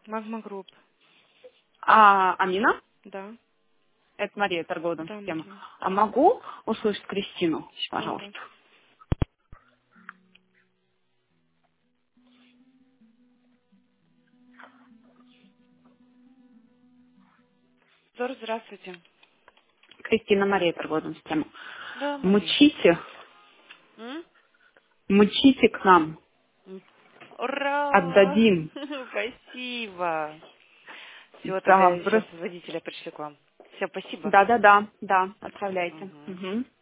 Магма Групп. Амина? Да. Это Мария, торговая Да, система. Мария. А могу услышать Кристину, Секунду. пожалуйста? Здравствуйте. Кристина, Мария, торговая система. Да, Мария. Мчите, М? мчите к нам. Ура! Отдадим. Спасибо. Все, тогда Да, я сейчас водителя пришлю к вам. Все, спасибо. да, отправляйте. Мгм. Мгм.